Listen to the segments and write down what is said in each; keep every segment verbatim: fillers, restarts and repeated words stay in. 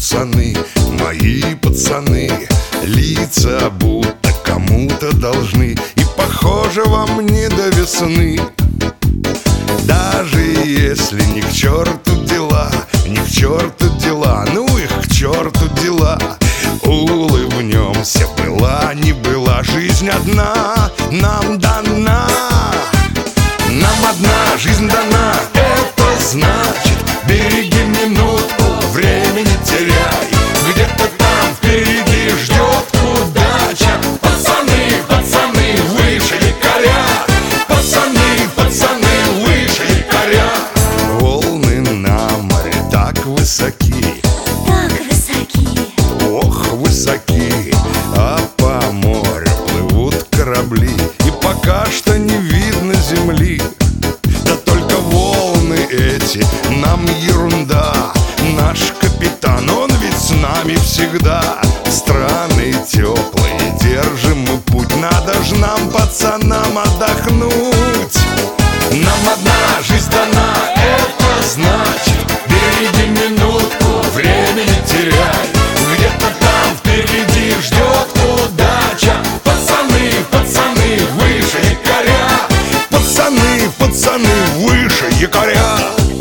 пацаны, мои пацаны, лица будто кому-то должны, и похоже вам не до весны. Даже если ни к черту дела, ни к черту дела, ну их к черту дела, улыбнемся, была не была, жизнь одна нам дана. Нам одна жизнь дана, это значит, береги минутку, время не теряй, где-то там впереди ждет удача. Пацаны, пацаны, выше якоря, пацаны, пацаны, выше якоря. Волны на море так высоки, так высоки, ох, высоки, а по морю плывут корабли, и пока что не видно земли. Да только волны эти нам ерунда, наш капитан, он ведь с нами всегда. Страны теплые, держим мы путь, надо ж нам, пацанам, отдохнуть. Нам одна жизнь дана, это значит, береги минутку, время не теряй, где-то там впереди ждет удача. Пацаны, пацаны, выше якоря, пацаны, пацаны, выше якоря.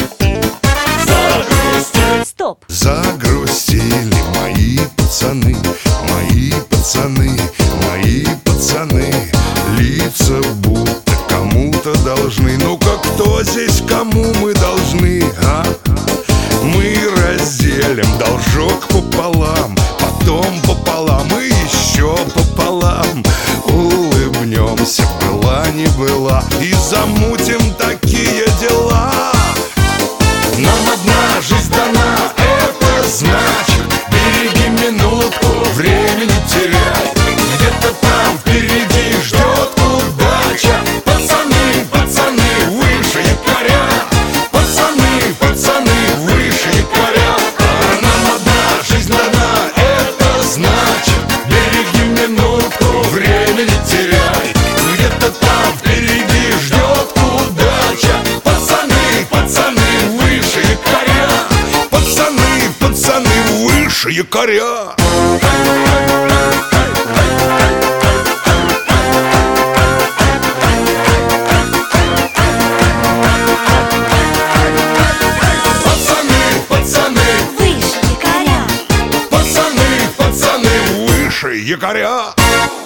стоп. Загрустили мои пацаны, мои пацаны, мои пацаны, лица будто кому-то должны. Ну-ка, кто здесь кому мы должны, а? Мы разделим должок пополам, потом пополам и еще пополам. Улыбнемся, была не была, и замутим такие дела. Нам одна жизнь дана, это значит, береги минутку, время не теряй, где-то там впереди ждет удача. Пацаны, пацаны, выше якоря, пацаны, пацаны, выше якоря. А нам одна жизнь дана, это значит, береги минутку, время не теряй, где-то там впереди ждет удача. Пацаны, пацаны, выше якоря, пацаны, пацаны, выше якоря. Пацаны, пацаны, Выше якоря. пацаны, пацаны, выше якоря.